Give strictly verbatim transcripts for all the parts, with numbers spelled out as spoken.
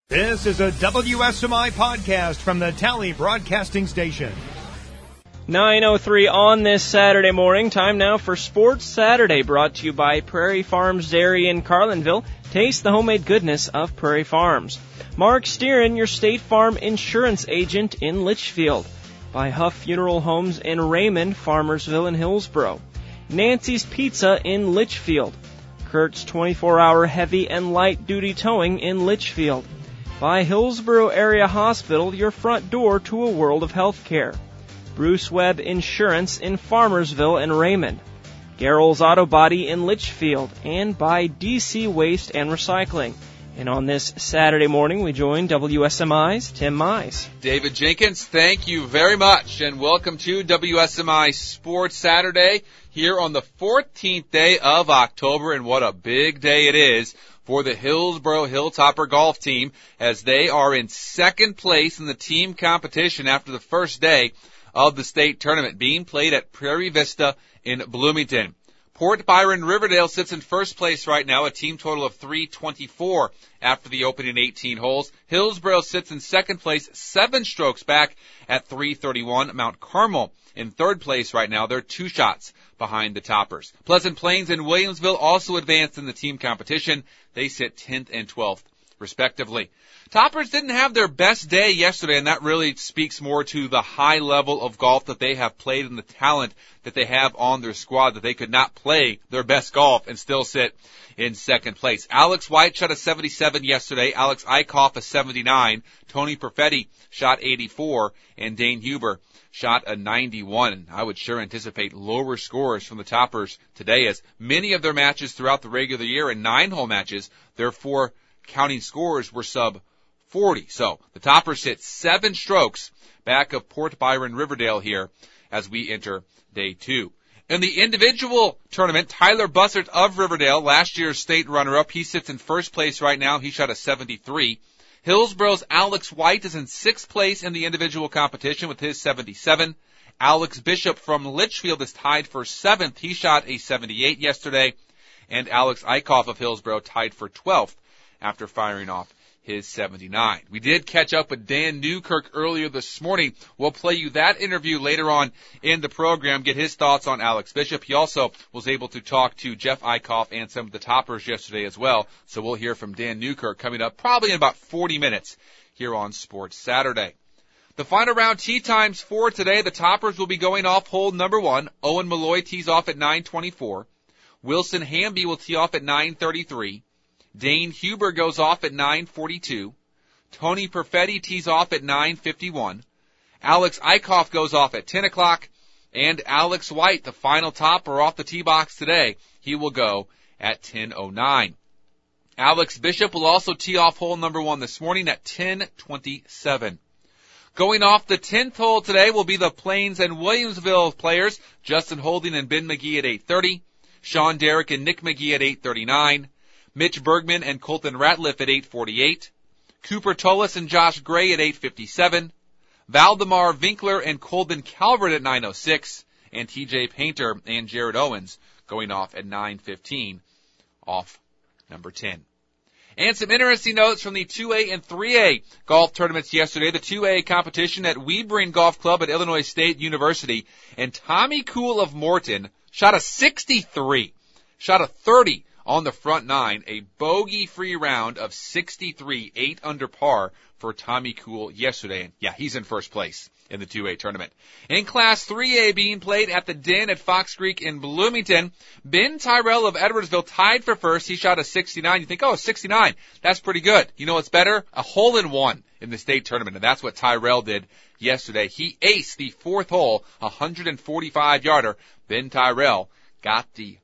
This is a W S M I podcast from the Tally Broadcasting Station. nine oh three on this Saturday morning. Time now for Sports Saturday, brought to you by Prairie Farms Dairy in Carlinville. Taste the homemade goodness of Prairie Farms. Mark Steeran, your State Farm insurance agent in Litchfield. By Huff Funeral Homes in Raymond, Farmersville, and Hillsboro. Nancy's Pizza in Litchfield. Kurt's twenty-four hour heavy and light duty towing in Litchfield. By Hillsboro Area Hospital, your front door to a world of healthcare. Bruce Webb Insurance in Farmersville and Raymond. Garrel's Auto Body in Litchfield. And by D C Waste and Recycling. And on this Saturday morning, we join W S M I's Tim Mize. David Jenkins, thank you very much, and welcome to W S M I Sports Saturday here on the fourteenth day of October, and what a big day it is for the Hillsboro Hilltopper golf team, as they are in second place in the team competition after the first day of the state tournament being played at Prairie Vista in Bloomington. Port Byron Riverdale sits in first place right now, a team total of three twenty-four after the opening eighteen holes. Hillsboro sits in second place, seven strokes back at three thirty-one. Mount Carmel in third place right now. They're two shots behind the toppers. Pleasant Plains and Williamsville also advanced in the team competition. They sit tenth and twelfth, respectively. Toppers didn't have their best day yesterday, and that really speaks more to the high level of golf that they have played and the talent that they have on their squad, that they could not play their best golf and still sit in second place. Alex White shot a seventy-seven yesterday, Alex Eichhoff a seventy-nine, Tony Perfetti shot eighty-four, and Dane Huber shot a ninety-one. I would sure anticipate lower scores from the Toppers today, as many of their matches throughout the regular year and nine-hole matches, their four counting scores were sub forty. So the Toppers sit seven strokes back of Port Byron Riverdale here as we enter day two. In the individual tournament, Tyler Bussert of Riverdale, last year's state runner-up, he sits in first place right now. He shot a seventy-three. Hillsboro's Alex White is in sixth place in the individual competition with his seventy-seven. Alex Bishop from Litchfield is tied for seventh. He shot a seventy-eight yesterday. And Alex Eichhoff of Hillsboro tied for twelfth after firing off his seventy-nine. We did catch up with Dan Newkirk earlier this morning. We'll play you that interview later on in the program, get his thoughts on Alex Bishop. He also was able to talk to Jeff Eichhoff and some of the Toppers yesterday as well. So we'll hear from Dan Newkirk coming up probably in about forty minutes here on Sports Saturday. The final round tee times for today, the Toppers will be going off hole number one. Owen Malloy tees off at nine twenty-four. Wilson Hamby will tee off at nine thirty-three. Dane Huber goes off at nine forty-two. Tony Perfetti tees off at nine fifty-one. Alex Eichhoff goes off at ten o'clock. And Alex White, the final topper off the tee box today, he will go at ten oh nine. Alex Bishop will also tee off hole number one this morning at ten twenty-seven. Going off the tenth hole today will be the Plains and Williamsville players, Justin Holding and Ben McGee at eight thirty. Sean Derrick and Nick McGee at eight thirty-nine. Mitch Bergman and Colton Ratliff at eight forty-eight. Cooper Tullis and Josh Gray at eight fifty-seven. Valdemar Vinkler and Colvin Calvert at nine oh six. And T J Painter and Jared Owens going off at nine fifteen off number ten. And some interesting notes from the two A and three A golf tournaments yesterday. The two A competition at Weebring Golf Club at Illinois State University. And Tommy Kuhl of Morton shot a sixty-three. Shot a thirty on the front nine, a bogey-free round of sixty-three, eight under par for Tommy Kuhl yesterday. And yeah, he's in first place in the two A tournament. In Class three A being played at the Den at Fox Creek in Bloomington, Ben Tyrell of Edwardsville tied for first. He shot a sixty-nine. You think, oh, sixty-nine, that's pretty good. You know what's better? A hole-in-one in the state tournament, and that's what Tyrell did yesterday. He aced the fourth hole, a one forty-five yarder. Ben Tyrell got the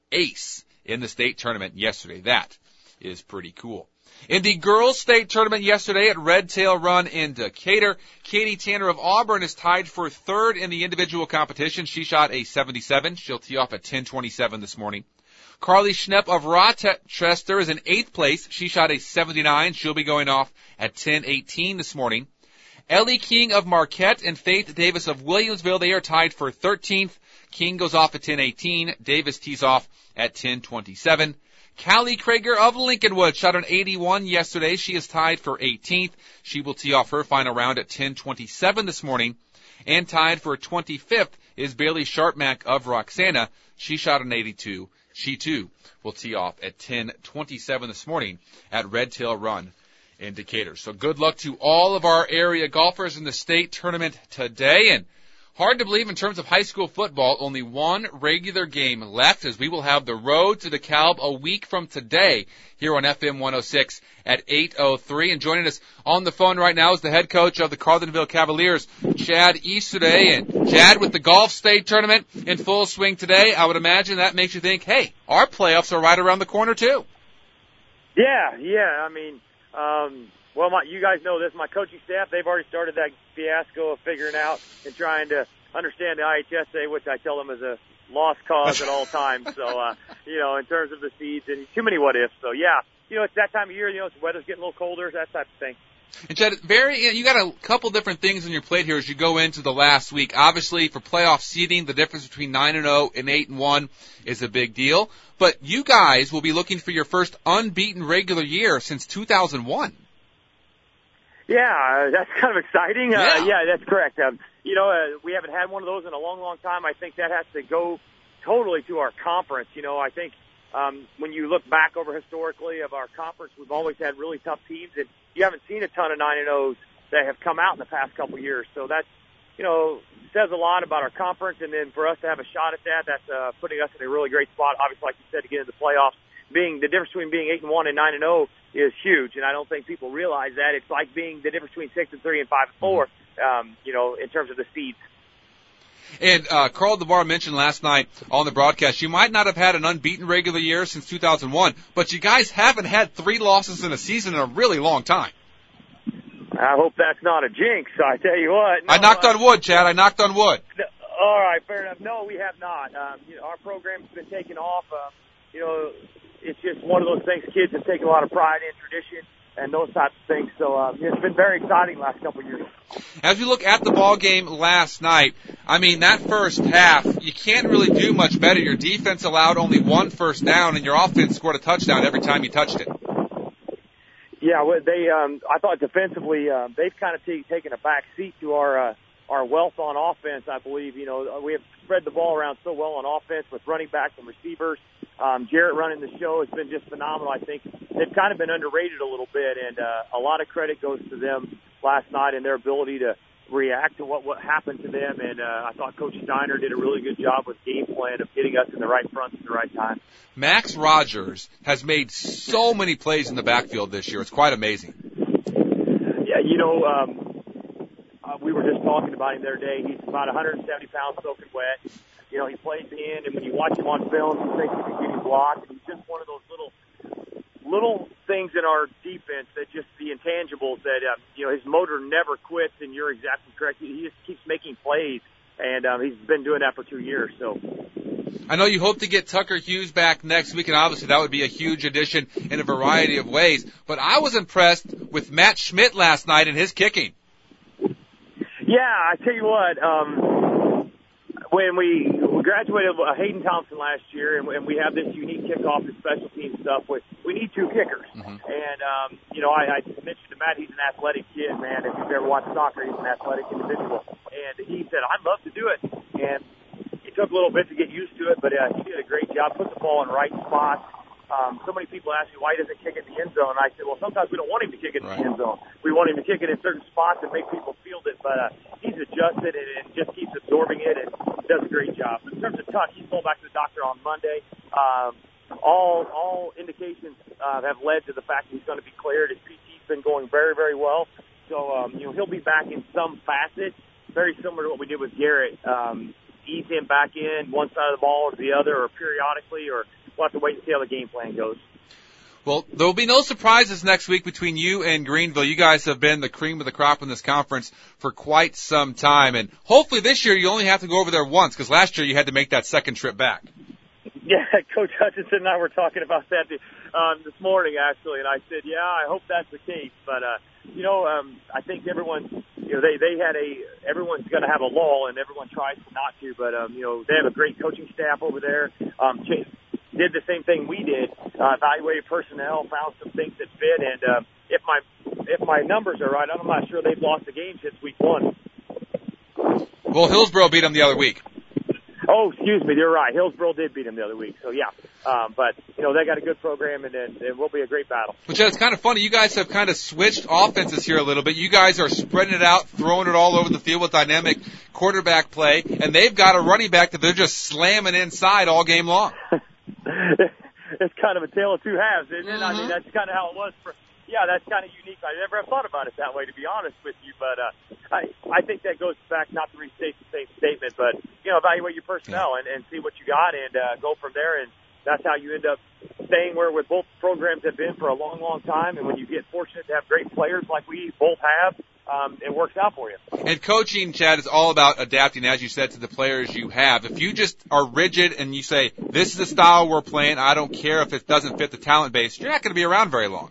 ace in the state tournament yesterday. That is pretty cool. In the girls' state tournament yesterday at Red Tail Run in Decatur, Katie Tanner of Auburn is tied for third in the individual competition. She shot a seventy-seven. She'll tee off at ten twenty-seven this morning. Carly Schnepp of Rochester is in eighth place. She shot a seventy-nine. She'll be going off at ten eighteen this morning. Ellie King of Marquette and Faith Davis of Williamsville, they are tied for thirteenth. King goes off at ten eighteen. Davis tees off at ten twenty-seven. Callie Krager of Lincolnwood shot an eighty-one yesterday. She is tied for eighteenth. She will tee off her final round at ten twenty-seven this morning. And tied for twenty-fifth is Bailey Sharpmack of Roxana. She shot an eighty-two. She, too, will tee off at ten twenty-seven this morning at Red Tail Run in Decatur. So good luck to all of our area golfers in the state tournament today. And hard to believe in terms of high school football, only one regular game left, as we will have the road to DeKalb a week from today here on F M one oh six at eight oh three. And joining us on the phone right now is the head coach of the Carlinville Cavaliers, Chad Easterday. And Chad, with the golf state tournament in full swing today, I would imagine that makes you think, hey, our playoffs are right around the corner too. Yeah, yeah. I mean, um, well, my, you guys know this. My coaching staff, they've already started that fiasco of figuring out and trying to understand the I H S A, which I tell them is a lost cause at all times. So, uh, you know, in terms of the seeds and too many what ifs. So, yeah, you know, it's that time of year. You know, the weather's getting a little colder, that type of thing. And Chad, very, you got a couple different things on your plate here as you go into the last week. Obviously, for playoff seeding, the difference between nine and oh and eight and one is a big deal. But you guys will be looking for your first unbeaten regular year since two thousand one. Yeah, that's kind of exciting. Yeah, uh, yeah that's correct. Um, you know, uh, we haven't had one of those in a long, long time. I think that has to go totally to our conference. You know, I think um, when you look back over historically of our conference, we've always had really tough teams, and you haven't seen a ton of nine and ohs that have come out in the past couple of years. So that's, you know, says a lot about our conference, and then for us to have a shot at that, that's uh, putting us in a really great spot. Obviously, like you said, to get into the playoffs. Being the difference between being eight and one and nine and oh is huge, and I don't think people realize that. It's like being the difference between six and three and five and four. Um, you know, in terms of the seeds. And uh, Carl DeBar mentioned last night on the broadcast, you might not have had an unbeaten regular year since two thousand one, but you guys haven't had three losses in a season in a really long time. I hope that's not a jinx. I tell you what. No, I knocked uh, on wood, Chad. I knocked on wood. All right, fair enough. No, we have not. Um, you know, our program's been taken off. Uh, you know, it's just one of those things. Kids have taken a lot of pride in tradition and those types of things. So uh, it's been very exciting the last couple of years. As we look at the ball game last night, I mean, that first half, you can't really do much better. Your defense allowed only one first down, and your offense scored a touchdown every time you touched it. Yeah, well, they. Um, I thought defensively, uh, they've kind of t- taken a back seat to our uh, our wealth on offense. I believe, you know, we have spread the ball around so well on offense with running backs and receivers. Um, Jarrett running the show has been just phenomenal. I think they've kind of been underrated a little bit, and uh, a lot of credit goes to them last night and their ability to react to what, what happened to them. And uh, I thought Coach Steiner did a really good job with game plan of getting us in the right front at the right time. Max Rogers has made so many plays in the backfield this year. It's quite amazing. Yeah, you know, um, uh, we were just talking about him the other day. He's about one hundred seventy pounds soaking wet. You know, he plays in, and when you watch him on film, you think he can get him blocked. And he's just one of those little little things in our defense that just the intangibles that, um, you know, his motor never quits, and you're exactly correct. He just keeps making plays, and um, he's been doing that for two years. So I know you hope to get Tucker Hughes back next week, and obviously that would be a huge addition in a variety of ways. But I was impressed with Matt Schmidt last night and his kicking. Yeah, I tell you what, um, when we, we graduated uh, Hayden Thompson last year, and, and we have this unique kickoff and special team stuff, we, we need two kickers. Mm-hmm. And, um, you know, I, I mentioned to Matt, he's an athletic kid, man. If you've ever watched soccer, he's an athletic individual. And he said, I'd love to do it. And it took a little bit to get used to it, but uh, he did a great job, put the ball in the right spots. Um, so many people ask me, why doesn't he kick in the end zone? And I said, well, sometimes we don't want him to kick it in right. the end zone. We want him to kick it in certain spots and make people field it. But uh, he's adjusted and, and just keeps absorbing it and does a great job. In terms of Tuck, he's going back to the doctor on Monday. Um, all all indications uh, have led to the fact that he's going to be cleared. His P T's been going very, very well. So, um, you know, he'll be back in some facet, very similar to what we did with Garrett. Um, ease him back in one side of the ball or the other, or periodically, or we'll have to wait and see how the game plan goes. Well, there will be no surprises next week between you and Greenville. You guys have been the cream of the crop in this conference for quite some time. And hopefully this year you only have to go over there once, because last year you had to make that second trip back. Yeah, Coach Hutchinson and I were talking about that um, this morning, actually. And I said, yeah, I hope that's the case. But, uh, you know, um, I think everyone, you know, they, they had a, everyone's going to have a lull, and everyone tries not to. But, um, you know, they have a great coaching staff over there. Um, Chase, did the same thing we did, uh, evaluated personnel, found some things that fit, and uh, if my if my numbers are right, I'm not sure they've lost a game since week one. Well, Hillsboro beat them the other week. Oh, excuse me, you're right. Hillsboro did beat them the other week, so yeah. Um, but, you know, they got a good program, and, and it will be a great battle. Which is kind of funny. You guys have kind of switched offenses here a little bit. You guys are spreading it out, throwing it all over the field with dynamic quarterback play, and they've got a running back that they're just slamming inside all game long. It's kind of a tale of two halves, isn't it? Mm-hmm. I mean, that's kind of how it was for – yeah, that's kind of unique. I never have thought about it that way, to be honest with you. But uh, I, I think that goes back, not to restate the same statement, but, you know, evaluate your personnel and, and see what you got and uh, go from there. And that's how you end up staying where with both programs have been for a long, long time. And when you get fortunate to have great players like we both have, um, it works out for you. And coaching, Chad, is all about adapting, as you said, to the players you have. If you just are rigid and you say, this is the style we're playing, I don't care if it doesn't fit the talent base, you're not going to be around very long.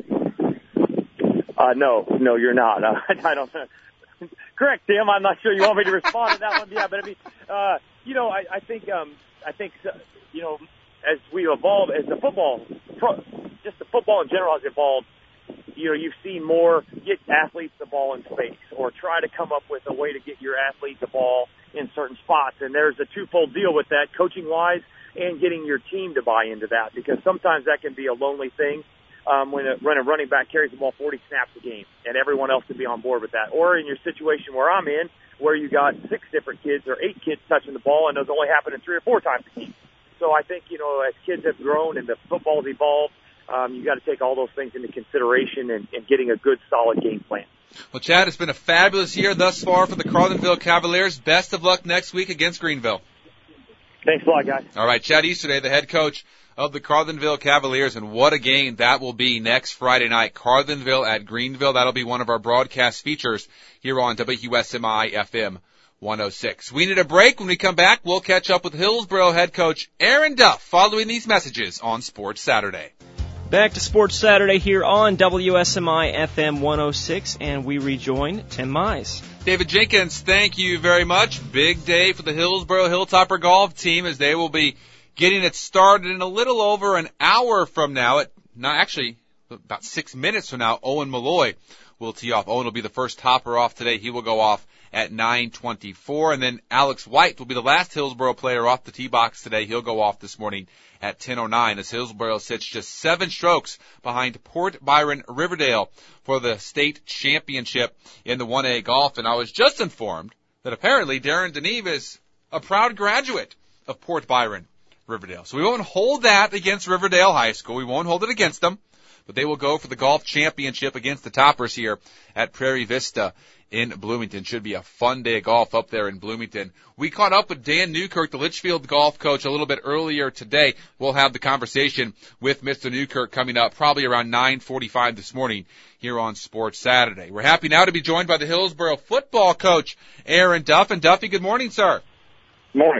Uh, no, no, you're not. Uh, I don't. Correct, Tim. I'm not sure you want me to respond to that one. Yeah, but I mean, uh, you know, I, I think, um, I think, uh, you know, as we evolve, as the football, pro, just the football in general has evolved. You know, you've seen more get athletes the ball in space, or try to come up with a way to get your athlete the ball in certain spots. And there's a twofold deal with that, coaching wise, and getting your team to buy into that, because sometimes that can be a lonely thing. Um, when, a, when a running back carries the ball forty snaps a game, and everyone else can be on board with that. Or in your situation where I'm in, where you got six different kids or eight kids touching the ball, and those only happening three or four times a game. So I think, you know, as kids have grown and the football's evolved, um, you got to take all those things into consideration and, and getting a good, solid game plan. Well, Chad, it's been a fabulous year thus far for the Carlinville Cavaliers. Best of luck next week against Greenville. Thanks a lot, guys. All right, Chad Easterday, the head coach of the Carlinville Cavaliers, and what a game that will be next Friday night. Carlinville at Greenville. That'll be one of our broadcast features here on W S M I F M one oh six. We need a break. When we come back, we'll catch up with Hillsboro head coach Aaron Duff following these messages on Sports Saturday. Back to Sports Saturday here on W S M I F M one oh six, and we rejoin Tim Mize. David Jenkins, thank you very much. Big day for the Hillsboro Hilltopper golf team, as they will be getting it started in a little over an hour from now. At not actually about six minutes from now, Owen Malloy will tee off. Owen will be the first topper off today. He will go off at nine twenty-four, and then Alex White will be the last Hillsboro player off the tee box today. He'll go off this morning at ten oh nine, as Hillsboro sits just seven strokes behind Port Byron Riverdale for the state championship in the one A golf. And I was just informed that apparently Darren Deneve is a proud graduate of Port Byron Riverdale. So we won't hold that against Riverdale High School. We won't hold it against them, but they will go for the golf championship against the toppers here at Prairie Vista in Bloomington. Should be a fun day of golf up there in Bloomington. We caught up with Dan Newkirk, the Litchfield golf coach, a little bit earlier today. We'll have the conversation with Mister Newkirk coming up probably around nine forty-five this morning here on Sports Saturday. We're happy now to be joined by the Hillsboro football coach, Aaron Duff. And Duffy, good morning, sir. Morning.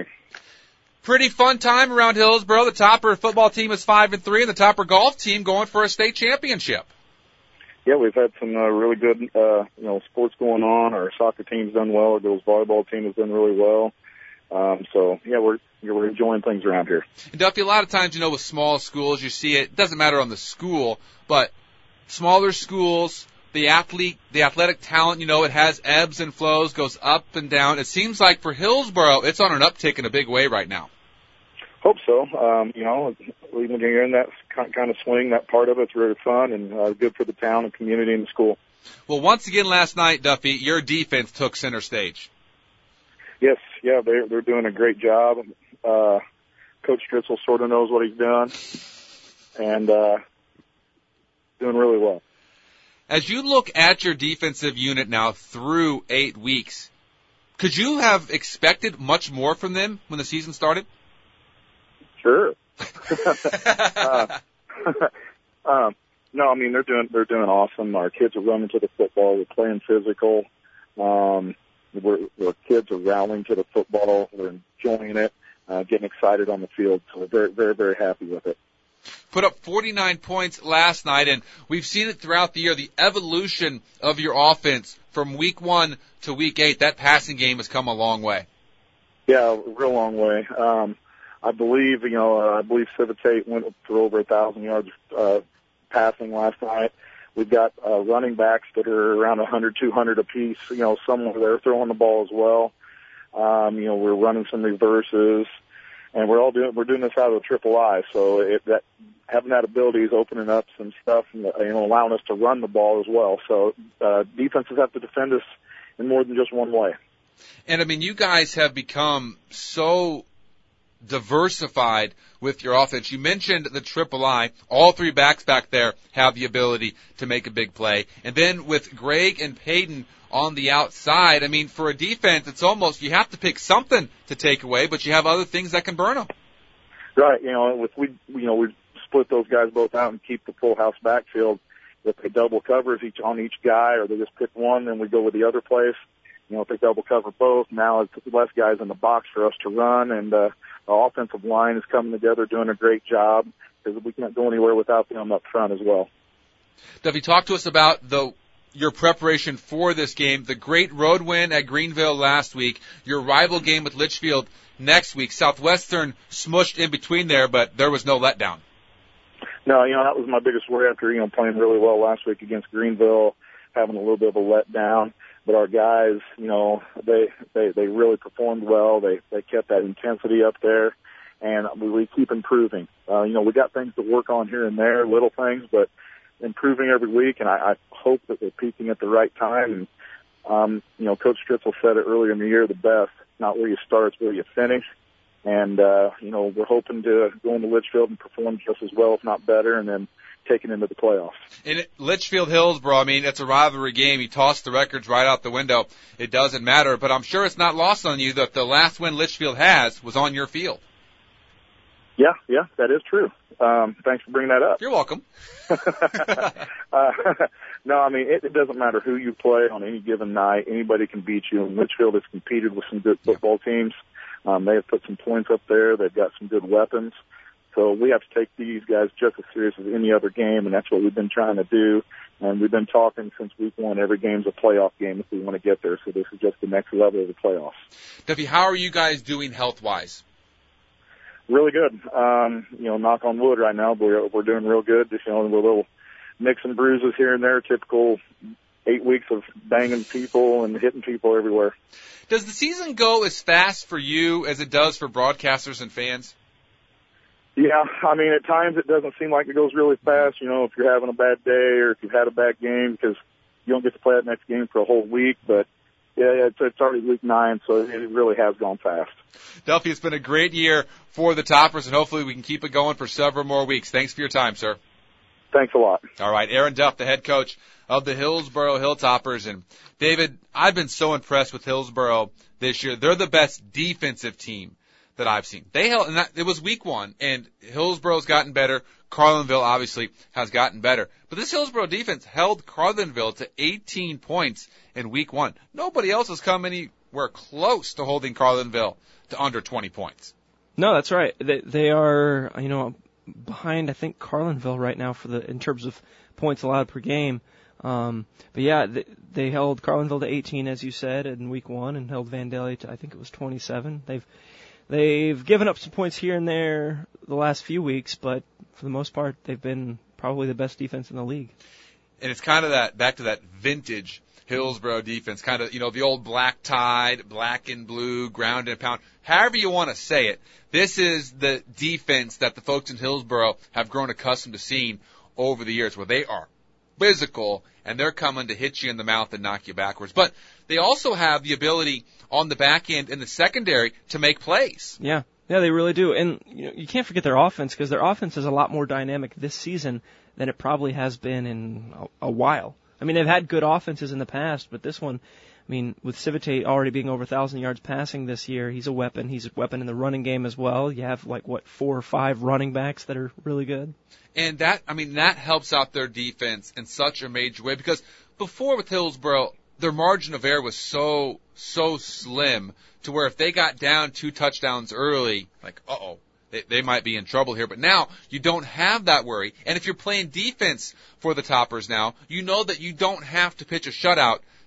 Pretty fun time around Hillsboro. The Topper football team is five and three, and the Topper golf team going for a state championship. Yeah, we've had some uh, really good, uh, you know, sports going on. Our soccer team's done well. Our girls volleyball team has done really well. Um, so yeah, we're we're enjoying things around here. And Duffy, a lot of times, you know, with small schools, you see it. It doesn't matter on the school, but smaller schools, the athlete, the athletic talent, you know, it has ebbs and flows, goes up and down. It seems like for Hillsboro, it's on an uptick in a big way right now. Hope so. Um, you know, even when you're in that kind of swing, that part of it's really fun and uh, good for the town and community and the school. Well, once again last night, Duffy, your defense took center stage. Yes, yeah, they're they're doing a great job. Uh, Coach Stritzel sort of knows what he's done, and uh, doing really well. As you look at your defensive unit now through eight weeks, could you have expected much more from them when the season started? Sure. uh, um, no, I mean they're doing they're doing awesome. Our kids are running to the football. We're playing physical. Um, we're, our kids are rallying to the football. We're enjoying it, uh, getting excited on the field. So we're very, very, very happy with it. Put up forty-nine points last night, and we've seen it throughout the year. The evolution of your offense from week one to week eight. That passing game has come a long way. Yeah, a real long way. Um, I believe, you know, uh, I believe Civitate went for over a thousand yards uh, passing last night. We've got uh, running backs that are around one hundred, two hundred apiece. You know, somewhere they're throwing the ball as well. Um, you know, we're running some reverses, and we're all doing we're doing this out of the triple I. So it, that having that ability is opening up some stuff and, you know, allowing us to run the ball as well. So uh, defenses have to defend us in more than just one way. And I mean, you guys have become so diversified with your offense. You mentioned the triple I. All three backs back there have the ability to make a big play. And then with Greg and Peyton on the outside, I mean, for a defense, it's almost you have to pick something to take away, but you have other things that can burn them. Right. You know, if we, you know, we split those guys both out and keep the full house backfield. If they double covers each on each guy, or they just pick one, then we go with the other place. You know, if they double cover both, now it's less guys in the box for us to run, and uh, our offensive line is coming together, doing a great job, because we can't go anywhere without them up front as well. Duffy, talk to us about the your preparation for this game, the great road win at Greenville last week, your rival game with Litchfield next week. Southwestern smushed in between there, but there was no letdown. No, you know, that was my biggest worry after, you know, playing really well last week against Greenville, having a little bit of a letdown. But our guys, you know, they, they, they really performed well. They, they kept that intensity up there, and we, we keep improving. Uh, you know, we got things to work on here and there, little things, but improving every week, and I, I hope that we're peaking at the right time. And, um, you know, Coach Stritzel said it earlier in the year, the best, not where you start, it's where you finish. And, uh, you know, we're hoping to go into Litchfield and perform just as well, if not better, and then take it into the playoffs. In Litchfield Hillsboro, I mean, it's a rivalry game. You toss the records right out the window. It doesn't matter. But I'm sure it's not lost on you that the last win Litchfield has was on your field. Yeah, yeah, that is true. Um, thanks for bringing that up. You're welcome. uh, no, I mean, it, it doesn't matter who you play on any given night. Anybody can beat you. And Litchfield has competed with some good football teams. Um, they have put some points up there. They've got some good weapons. So we have to take these guys just as serious as any other game, and that's what we've been trying to do. And we've been talking since week one, every game's a playoff game if we want to get there. So this is just the next level of the playoffs. Duffy, how are you guys doing health-wise? Really good. Um, you know, knock on wood right now, but we're, we're doing real good. Just, you know, we're little nicks and bruises here and there, typical eight weeks of banging people and hitting people everywhere. Does the season go as fast for you as it does for broadcasters and fans? Yeah, I mean, at times it doesn't seem like it goes really fast, you know, if you're having a bad day or if you've had a bad game, because you don't get to play that next game for a whole week. But, yeah, it's, it's already week nine, so it really has gone fast. Duffy, it's been a great year for the Toppers, and hopefully we can keep it going for several more weeks. Thanks for your time, sir. Thanks a lot. All right, Aaron Duff, the head coach of the Hillsboro Hilltoppers. And, David, I've been so impressed with Hillsboro this year. They're the best defensive team that I've seen. They held, and that, it was week one, and Hillsboro's gotten better. Carlinville obviously has gotten better. But this Hillsboro defense held Carlinville to eighteen points in week one. Nobody else has come anywhere close to holding Carlinville to under twenty points. No, that's right. They, they are, you know, behind, I think, Carlinville right now for the in terms of points allowed per game. Um, but yeah, they, they held Carlinville to eighteen, as you said, in week one, and held Vandalia to, I think it was twenty-seven. They've They've given up some points here and there the last few weeks, but for the most part, they've been probably the best defense in the league. And it's kind of that, back to that vintage Hillsboro defense, kind of, you know, the old black tide, black and blue, ground and pound, however you want to say it. This is the defense that the folks in Hillsboro have grown accustomed to seeing over the years, where they are physical and they're coming to hit you in the mouth and knock you backwards. But they also have the ability on the back end and the secondary to make plays. Yeah, yeah, they really do. And you know, you can't forget their offense, because their offense is a lot more dynamic this season than it probably has been in a, a while. I mean, they've had good offenses in the past, but this one, I mean, with Civitate already being over one thousand yards passing this year, he's a weapon. He's a weapon in the running game as well. You have, like, what, four or five running backs that are really good. And that, I mean, that helps out their defense in such a major way, because before with Hillsboro, their margin of error was so, so slim to where if they got down two touchdowns early, like, uh-oh, they, they might be in trouble here. But now you don't have that worry. And if you're playing defense for the Toppers now, you know that you don't have to pitch a shutout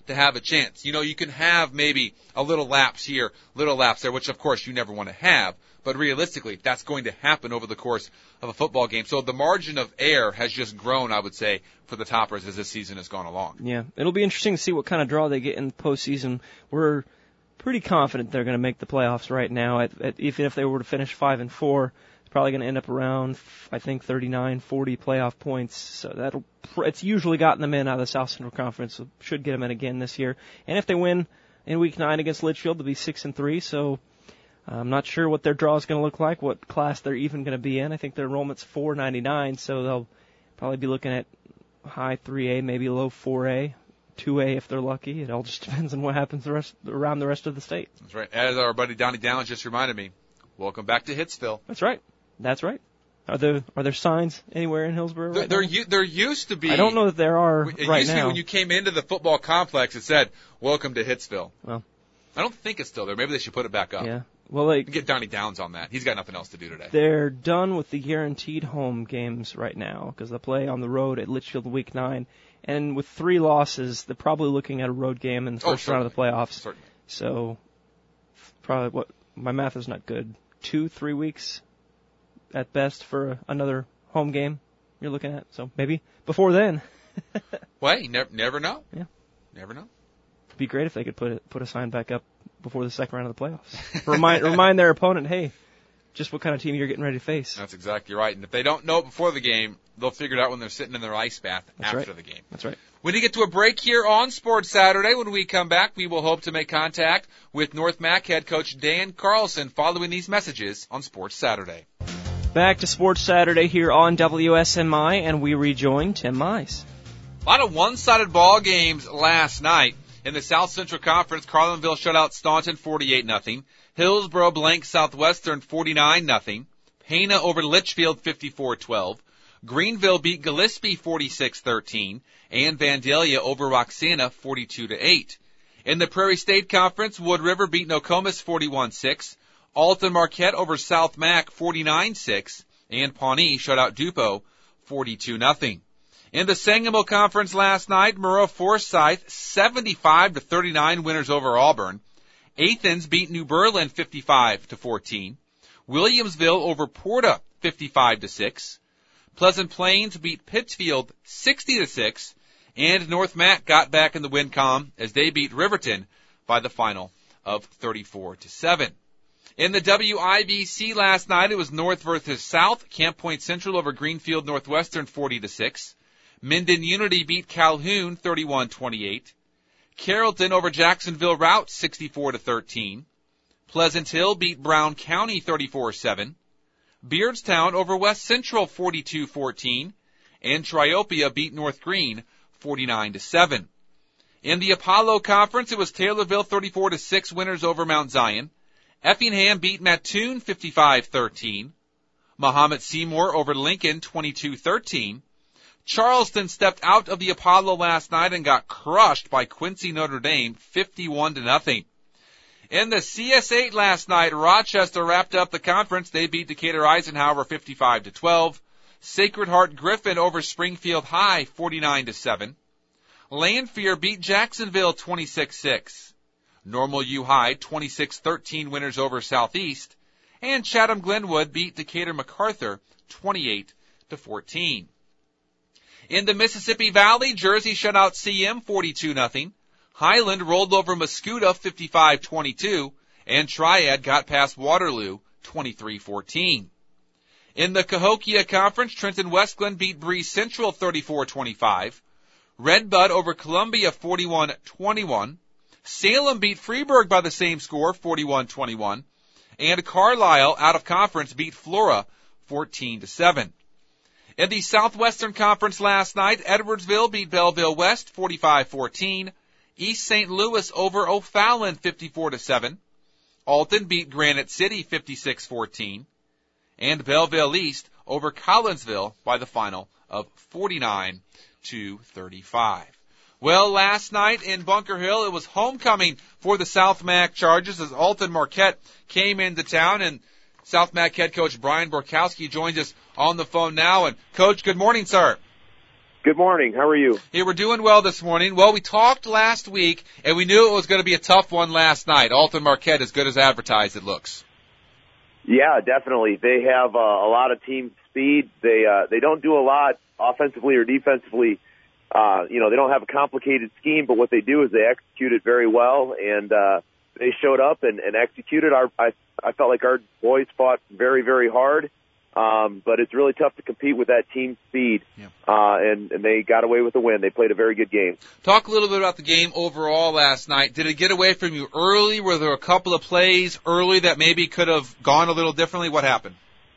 to have a chance. You know, you can have maybe a little lapse here, little lapse there, which of course you never want to have, but realistically, that's going to happen over the course of a football game. So the margin of error has just grown, I would say, for the Toppers as this season has gone along. Yeah, it'll be interesting to see what kind of draw they get in the postseason. We're pretty confident they're going to make the playoffs right now. At, at, even if they were to finish five and four, it's probably going to end up around, I think, thirty-nine, forty playoff points. So that'll it's usually gotten them in out of the South Central Conference. So should get them in again this year. And if they win in Week Nine against Litchfield, they'll be six and three. So I'm not sure what their draw is going to look like, what class they're even going to be in. I think their enrollment's four ninety-nine, so they'll probably be looking at high three A, maybe low four A. two A if they're lucky. It all just depends on what happens the rest, around the rest of the state. That's right. As our buddy Donnie Downs just reminded me, welcome back to Hitsville. That's right. That's right. Are there are there signs anywhere in Hillsborough right there, now? There, there used to be. I don't know that there are it right used now. To be when you came into the football complex, it said, welcome to Hitsville. Well, I don't think it's still there. Maybe they should put it back up. Yeah. Well, like, get Donnie Downs on that. He's got nothing else to do today. They're done with the guaranteed home games right now because they play on the road at Litchfield Week nine. And with three losses, they're probably looking at a road game in the first oh, round of the playoffs. Certainly. So, probably what my math is not good. Two, three weeks at best for another home game you're looking at. So maybe before then. Well, you never, never know. Yeah. Never know. It'd be great if they could put it, put a sign back up before the second round of the playoffs. remind remind their opponent, hey, just what kind of team you're getting ready to face. That's exactly right. And if they don't know it before the game, they'll figure it out when they're sitting in their ice bath That's after right. the game. That's right. When we get to a break here on Sports Saturday, when we come back, we will hope to make contact with North Mac head coach Dan Carlson following these messages on Sports Saturday. Back to Sports Saturday here on W S M I, and we rejoin Tim Mize. A lot of one-sided ball games last night. In the South Central Conference, Carlinville shut out Staunton forty-eight nothing. Hillsborough blanked Southwestern forty-nine nothing. Pana over Litchfield fifty-four twelve. Greenville beat Gillespie forty-six thirteen. And Vandalia over Roxana forty-two to eight. In the Prairie State Conference, Wood River beat Nokomis forty-one six. Alton Marquette over South Mac forty-nine six. And Pawnee shut out Dupo forty-two nothing. In the Sangamo Conference last night, Moreau Forsyth seventy-five to thirty-nine winners over Auburn. Athens beat New Berlin fifty-five to fourteen. Williamsville over Porta fifty-five to six. Pleasant Plains beat Pittsfield sixty to six, and North Mac got back in the win column as they beat Riverton by the final of thirty-four to seven. In the W I B C last night, it was North versus South. Camp Point Central over Greenfield Northwestern forty to six. Minden Unity beat Calhoun thirty-one twenty-eight. Carrollton over Jacksonville Route sixty-four to thirteen. Pleasant Hill beat Brown County thirty-four seven. Beardstown over West Central forty-two fourteen. And Triopia beat North Green forty-nine to seven. In the Apollo Conference, it was Taylorville thirty-four to six winners over Mount Zion. Effingham beat Mattoon fifty-five thirteen. Mahomet Seymour over Lincoln twenty-two thirteen. Charleston stepped out of the Apollo last night and got crushed by Quincy Notre Dame fifty-one to nothing. In the C S eight last night, Rochester wrapped up the conference. They beat Decatur Eisenhower fifty-five to twelve. Sacred Heart Griffin over Springfield High forty-nine to seven. Lanphier beat Jacksonville twenty-six six. Normal U High twenty-six thirteen winners over Southeast. And Chatham Glenwood beat Decatur MacArthur twenty-eight to fourteen. In the Mississippi Valley, Jersey shut out C M forty-two nothing. Highland rolled over Mascoutah fifty-five twenty-two, and Triad got past Waterloo twenty-three fourteen. In the Cahokia Conference, Trenton Westglen beat Breeze Central thirty-four twenty-five. Redbud over Columbia forty-one twenty-one. Salem beat Freeburg by the same score, forty-one twenty-one. And Carlisle, out of conference, beat Flora fourteen to seven. In the Southwestern Conference last night, Edwardsville beat Belleville West forty-five fourteen. East Saint Louis over O'Fallon fifty-four to seven. Alton beat Granite City fifty-six fourteen. And Belleville East over Collinsville by the final of forty-nine to thirty-five. Well, last night in Bunker Hill, it was homecoming for the South Mac Chargers as Alton Marquette came into town, and South Mac head coach Brian Borkowski joins us on the phone now. And Coach, good morning, sir. Good morning. How are you? Hey, we're doing well this morning. Well, we talked last week, and we knew it was going to be a tough one last night. Alton Marquette, as good as advertised, it looks. Yeah, definitely. They have uh, a lot of team speed. They uh, they don't do a lot offensively or defensively. Uh, you know, they don't have a complicated scheme, but what they do is they execute it very well, and uh, they showed up and, and executed. Our I, I felt like our boys fought very, very hard. Um, but it's really tough to compete with that team speed, yeah. uh, and, and they got away with the win. They played a very good game. Talk a little bit about the game overall last night. Did it get away from you early? Were there a couple of plays early that maybe could have gone a little differently? What happened?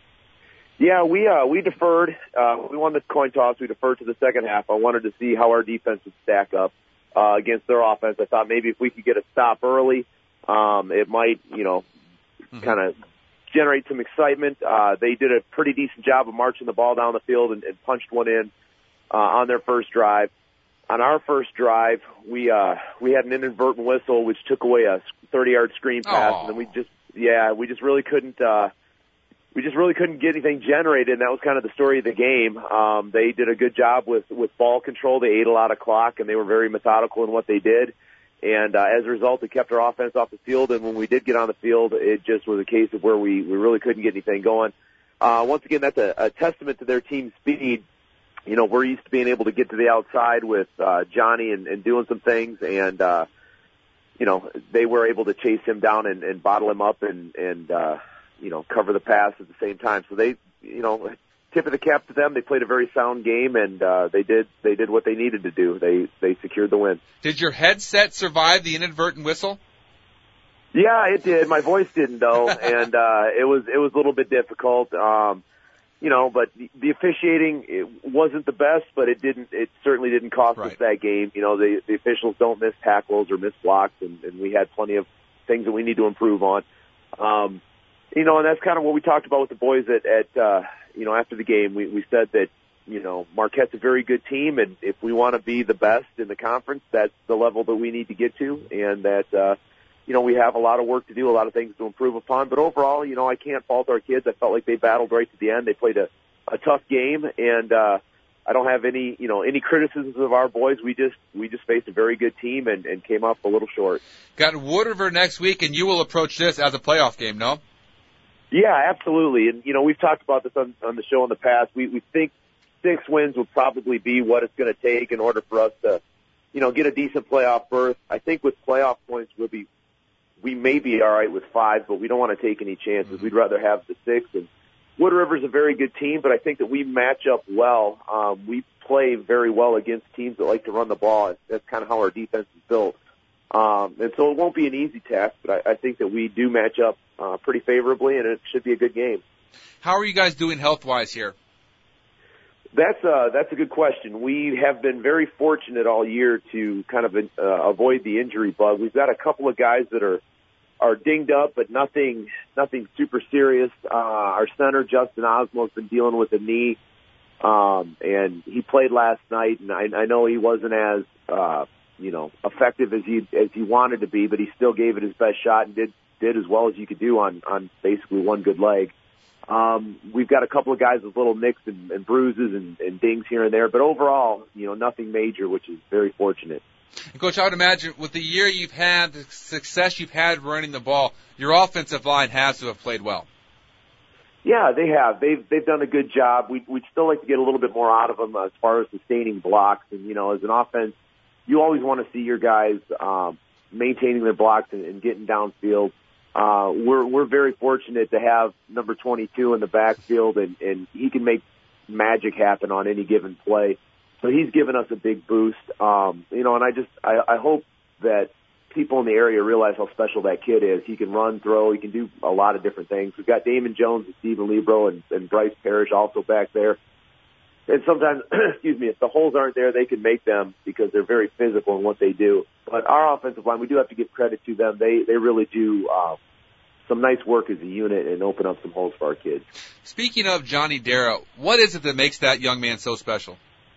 Yeah, we uh, we deferred. Uh, we won the coin toss. We deferred to the second half. I wanted to see how our defense would stack up uh, against their offense. I thought maybe if we could get a stop early, um, it might, you know, mm-hmm. kind of generate some excitement. Uh, they did a pretty decent job of marching the ball down the field and, and punched one in uh, on their first drive. On our first drive, we uh, we had an inadvertent whistle which took away a thirty-yard screen pass, Aww. and then we just yeah we just really couldn't uh, we just really couldn't get anything generated, and that was kind of the story of the game. Um, they did a good job with with ball control. They ate a lot of clock, and they were very methodical in what they did. And uh, as a result, it kept our offense off the field. And when we did get on the field, it just was a case of where we, we really couldn't get anything going. Uh, once again, that's a, a testament to their team speed. You know, we're used to being able to get to the outside with uh, Johnny and, and doing some things. And, uh, you know, they were able to chase him down and, and bottle him up and, and uh, you know, cover the pass at the same time. So they, you know, tip of the cap to them. They played a very sound game, and uh, they did they did what they needed to do. They they secured the win. Did your headset survive the inadvertent whistle? Yeah, it did. My voice didn't though, and uh, it was it was a little bit difficult. Um, you know, but the, the officiating it wasn't the best, but it didn't. It certainly didn't cost right. us that game. You know, the the officials don't miss tackles or miss blocks, and, and we had plenty of things that we need to improve on. Um, you know, and that's kind of what we talked about with the boys at at. Uh, You know, after the game, we, we said that, you know, Marquette's a very good team, and if we want to be the best in the conference, that's the level that we need to get to, and that, uh, you know, we have a lot of work to do, a lot of things to improve upon. But overall, you know, I can't fault our kids. I felt like they battled right to the end. They played a, a tough game, and uh, I don't have any, you know, any criticisms of our boys. We just we just faced a very good team and, and came up a little short. Got Wood River next week, and you will approach this as a playoff game, no? Yeah, absolutely. And, you know, we've talked about this on, on the show in the past. We, we think six wins would probably be what it's going to take in order for us to, you know, get a decent playoff berth. I think with playoff points, we'll be, we may be all right with five, but we don't want to take any chances. Mm-hmm. We'd rather have the six. And Wood River's a very good team, but I think that we match up well. Um, we play very well against teams that like to run the ball. That's kind of how our defense is built. Um, and so it won't be an easy task, but I, I think that we do match up uh, pretty favorably, and it should be a good game. How are you guys doing health-wise here? That's uh, that's a good question. We have been very fortunate all year to kind of uh, avoid the injury bug. We've got a couple of guys that are are dinged up, but nothing nothing super serious. Uh, our center, Justin Osmo, has been dealing with a knee, um, and he played last night, and I, I know he wasn't as uh, you know, effective as he as he wanted to be, but he still gave it his best shot and did did as well as you could do on on basically one good leg. Um, we've got a couple of guys with little nicks and, and bruises and, and dings here and there, but overall, you know, nothing major, which is very fortunate. Coach, I would imagine with the year you've had, the success you've had running the ball, your offensive line has to have played well. Yeah, they have. They've they've done a good job. We we'd still like to get a little bit more out of them as far as sustaining blocks, and you know, as an offense, you always want to see your guys um, maintaining their blocks and, and getting downfield. Uh, we're we're very fortunate to have number twenty-two in the backfield, and, and he can make magic happen on any given play. So he's given us a big boost. Um, you know, and I just I, I hope that people in the area realize how special that kid is. He can run, throw, he can do a lot of different things. We've got Damon Jones and Stephen Libro and, and Bryce Parrish also back there. And sometimes, excuse me, if the holes aren't there, they can make them because they're very physical in what they do. But our offensive line, we do have to give credit to them. They they really do uh, some nice work as a unit and open up some holes for our kids. Speaking of Johnny Dara, what is it that makes that young man so special?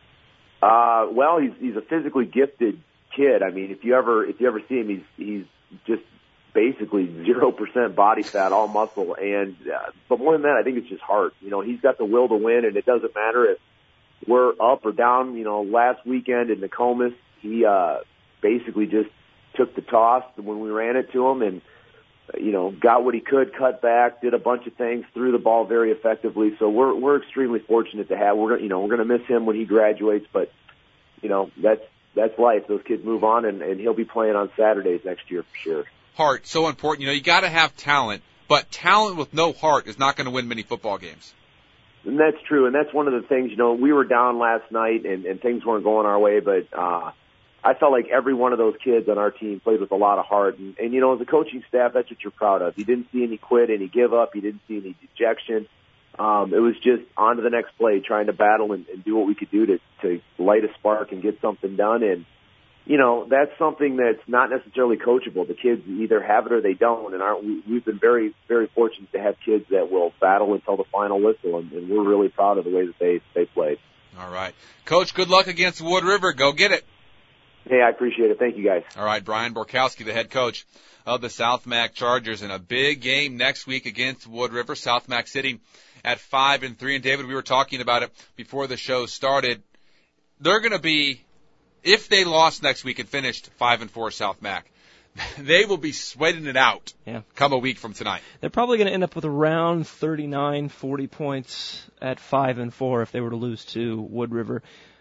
Uh, well, he's he's a physically gifted kid. I mean, if you ever if you ever see him, he's he's just basically zero percent body fat, all muscle. And uh, but more than that, I think it's just heart. You know, he's got the will to win, and it doesn't matter if we're up or down. You know, last weekend in Nokomis, he uh, basically just took the toss when we ran it to him and, you know, got what he could, cut back, did a bunch of things, threw the ball very effectively. So we're we're extremely fortunate to have. We're you know we're going to miss him when he graduates, but you know that's that's life. Those kids move on, and, and he'll be playing on Saturdays next year for sure. Heart, so important. You know, you got to have talent, but talent with no heart is not going to win many football games. And that's true, and that's one of the things. You know, we were down last night, and, and things weren't going our way, but. uh I felt like every one of those kids on our team played with a lot of heart. And, and, you know, as a coaching staff, that's what you're proud of. You didn't see any quit, any give up. You didn't see any dejection. Um, it was just on to the next play, trying to battle and, and do what we could do to, to light a spark and get something done. And, you know, that's something that's not necessarily coachable. The kids either have it or they don't. And our, we, we've been very, very fortunate to have kids that will battle until the final whistle. And, and we're really proud of the way that they, they played. All right. Coach, good luck against Wood River. Go get it. Hey, I appreciate it. Thank you, guys. All right, Brian Borkowski, the head coach of the South Mac Chargers, in a big game next week against Wood River. South Mac sitting at five and three. And David, we were talking about it before the show started. They're going to be, if they lost next week and finished five and four, South Mac, they will be sweating it out. Yeah. Come a week from tonight. They're probably going to end up with around thirty-nine, forty points at five and four if they were to lose to Wood River.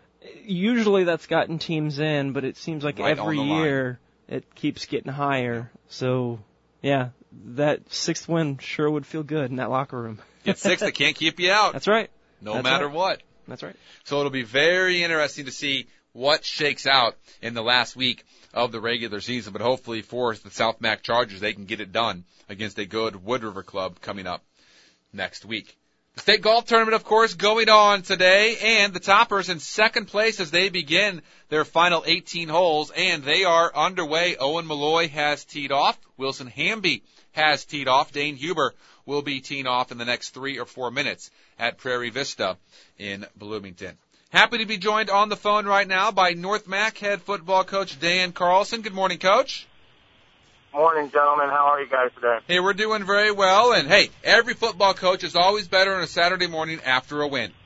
Usually that's gotten teams in, but it seems like right every year it keeps getting higher. So, yeah, that sixth win sure would feel good in that locker room. Get six, they can't keep you out. That's right. No That's matter right. what. That's right. So it'll be very interesting to see what shakes out in the last week of the regular season. But hopefully for the South Mac Chargers, they can get it done against a good Wood River club coming up next week. The state golf tournament, of course, going on today, and the toppers in second place as they begin their final eighteen holes, and they are underway. Owen Malloy has teed off. Wilson Hamby has teed off. Dane Huber will be teeing off in the next three or four minutes at Prairie Vista in Bloomington. Happy to be joined on the phone right now by North Mac head football coach Dan Carlson. Good morning, Coach. Morning, gentlemen. How are you guys today? Hey, we're doing very well. And, hey, every football coach is always better on a Saturday morning after a win.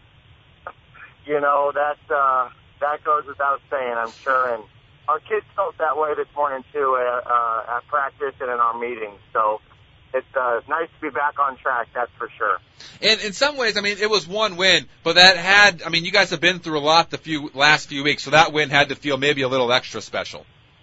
You know, that, uh, that goes without saying, I'm sure. And our kids felt that way this morning, too, uh, uh, at practice and in our meetings. So it's uh, nice to be back on track, that's for sure. And in some ways, I mean, it was one win, but that had, I mean, you guys have been through a lot the few last few weeks, so that win had to feel maybe a little extra special.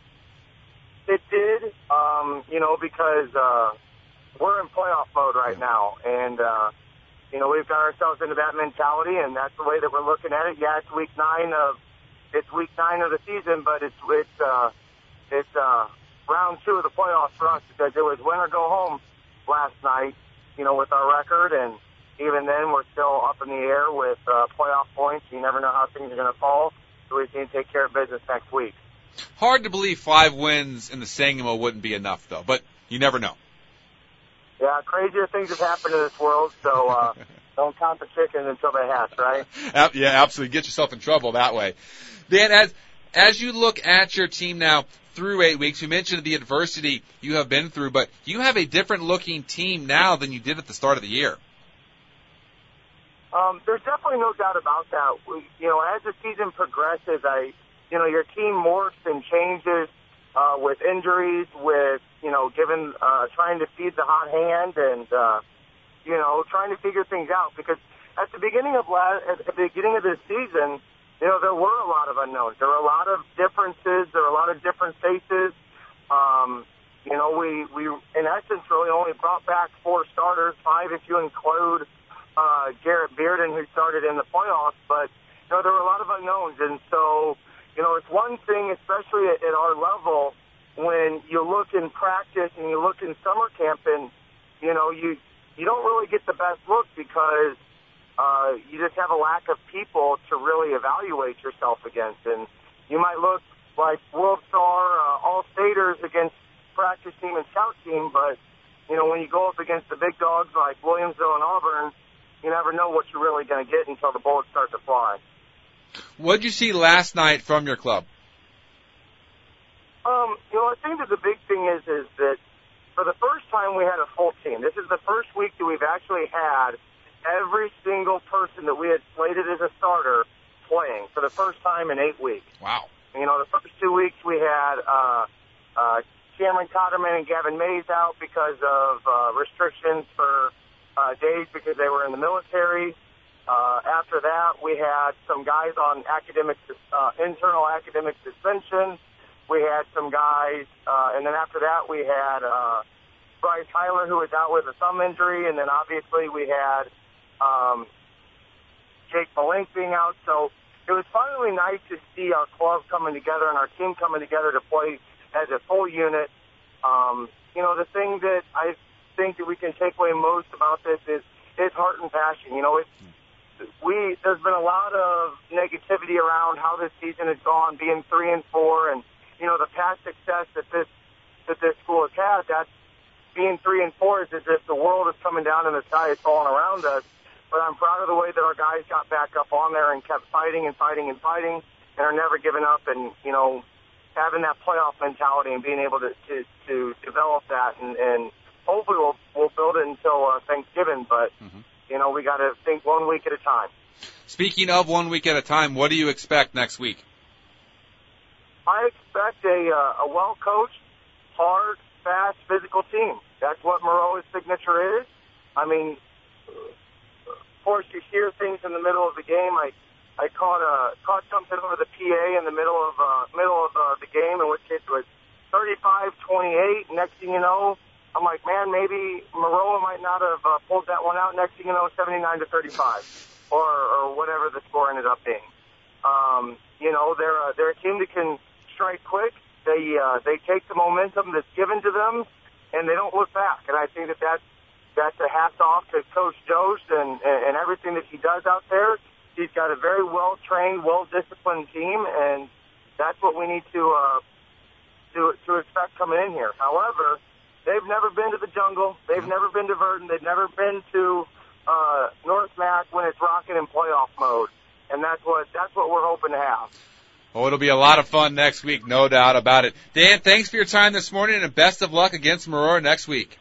It did, um, you know, because uh, we're in playoff mode right now, and uh, you know we've got ourselves into that mentality, and that's the way that we're looking at it. Yeah, it's week nine of it's week nine of the season, but it's it's uh, it's uh, round two of the playoffs for us because it was win or go home last night, you know, with our record, and even then we're still up in the air with uh, playoff points. You never know how things are going to fall, so we can take care of business next week. Hard to believe five wins in the Sangamo wouldn't be enough, though, but you never know. Yeah, crazier things have happened in this world, so uh, don't count the chickens until they hatch, right? Yeah, absolutely. Get yourself in trouble that way. Dan, as as you look at your team now through eight weeks, you mentioned the adversity you have been through, but you have a different-looking team now than you did at the start of the year. Um, there's definitely no doubt about that. We, you know, as the season progresses, I... You know, your team morphs and changes uh, with injuries, with, you know, given, uh, trying to feed the hot hand and, uh, you know, trying to figure things out. Because at the beginning of last, at the beginning of this season, you know, there were a lot of unknowns. There were a lot of differences. There were a lot of different faces. Um, you know, we, we, in essence, really only brought back four starters, five if you include uh, Garrett Bearden, who started in the playoffs. But, you know, there were a lot of unknowns. And so, you know, it's one thing, especially at, at our level, when you look in practice and you look in summer camp and, you know, you you don't really get the best look because uh, you just have a lack of people to really evaluate yourself against. And you might look like World Star uh, All-Staters against practice team and scout team, but, you know, when you go up against the big dogs like Williamsville and Auburn, you never know what you're really going to get until the bullets start to fly. What did you see last night from your club? Um, you know, I think that the big thing is is that for the first time we had a full team. This is the first week that we've actually had every single person that we had slated as a starter playing for the first time in eight weeks. Wow. You know, the first two weeks we had uh, uh, Cameron Cotterman and Gavin Mays out because of uh, restrictions for uh, days because they were in the military. Uh, after that, we had some guys on academic, uh, internal academic suspension. We had some guys, uh, and then after that, we had uh, Bryce Heiler, who was out with a thumb injury, and then obviously we had um, Jake Malink being out. So it was finally nice to see our club coming together and our team coming together to play as a full unit. Um, you know, the thing that I think that we can take away most about this is, is heart and passion. You know, it's, we there's been a lot of negativity around how this season has gone, being three and four, and you know the past success that this that this school has had. That's being three and four is as if the world is coming down and the sky is falling around us. But I'm proud of the way that our guys got back up on there and kept fighting and fighting and fighting, and are never giving up, and you know having that playoff mentality and being able to to, to develop that, and, and hopefully we'll we'll build it until uh, Thanksgiving, but. Mm-hmm. You know, we got to think one week at a time. Speaking of one week at a time, what do you expect next week? I expect a, uh, a well-coached, hard, fast, physical team. That's what Maroa's signature is. I mean, of course, you hear things in the middle of the game. I I caught uh, caught something over the P A in the middle of uh, middle of uh, the game, in which it was thirty-five twenty-eight. Next thing you know, I'm like, man, maybe Maroa might not have uh, pulled that one out. Next thing you know, seventy-nine to thirty-five, or or whatever the score ended up being. Um, you know, they're a, they're a team that can strike quick. They uh, they take the momentum that's given to them, and they don't look back. And I think that that's that's a hats off to Coach Jost and and everything that he does out there. He's got a very well trained, well disciplined team, and that's what we need to uh, to to expect coming in here. However, they've never been to the jungle. They've never been to Verdon. They've never been to uh, North Mac when it's rocking in playoff mode, and that's what that's what we're hoping to have. Oh, it'll be a lot of fun next week, no doubt about it. Dan, thanks for your time this morning, and best of luck against Maroa next week.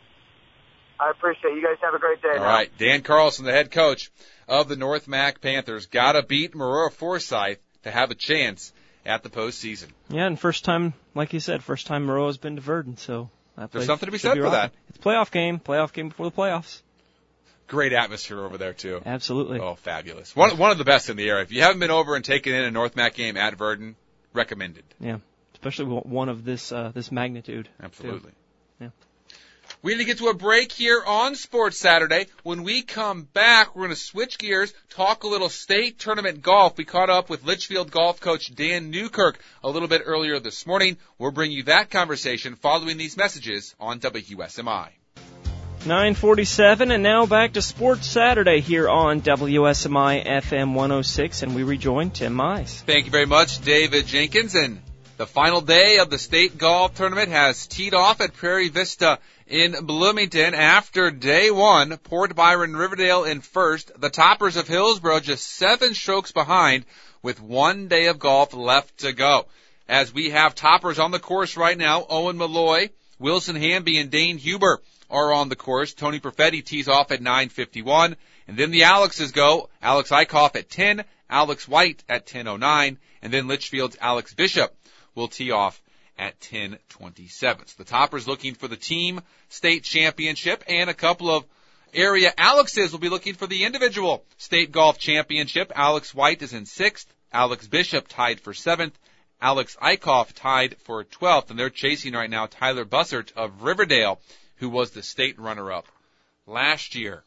I appreciate it. You guys have a great day. All now. right, Dan Carlson, the head coach of the North Mac Panthers, got to beat Maroa Forsyth to have a chance at the postseason. Yeah, and first time, like you said, first time Maroa's been to Verdon, so that there's something to be said be for that. It's a playoff game, playoff game before the playoffs. Great atmosphere over there, too. Absolutely. Oh, fabulous. One, one of the best in the area. If you haven't been over and taken in a North Mac game at Verdon, recommended. Yeah, especially one of this uh, this magnitude. Absolutely. Too. Yeah. We need to get to a break here on Sports Saturday. When we come back, we're going to switch gears, talk a little state tournament golf. We caught up with Litchfield golf coach Dan Newkirk a little bit earlier this morning. We'll bring you that conversation following these messages on W S M I. nine forty-seven, and now back to Sports Saturday here on W S M I F M one oh six, and we rejoin Tim Mize. Thank you very much, David Jenkins. And the final day of the state golf tournament has teed off at Prairie Vista in Bloomington. After day one, Port Byron Riverdale in first. The toppers of Hillsboro just seven strokes behind with one day of golf left to go. As we have toppers on the course right now, Owen Malloy, Wilson Hamby, and Dane Huber are on the course. Tony Perfetti tees off at nine fifty-one. And then the Alexes go. Alex Eichhoff at ten, Alex White at ten oh nine, and then Litchfield's Alex Bishop will tee off at ten twenty-seven. So the toppers looking for the team state championship, and a couple of area Alexes will be looking for the individual state golf championship. Alex White is in sixth, Alex Bishop tied for seventh, Alex Eichhoff tied for twelfth, and they're chasing right now Tyler Bussert of Riverdale, who was the state runner-up last year.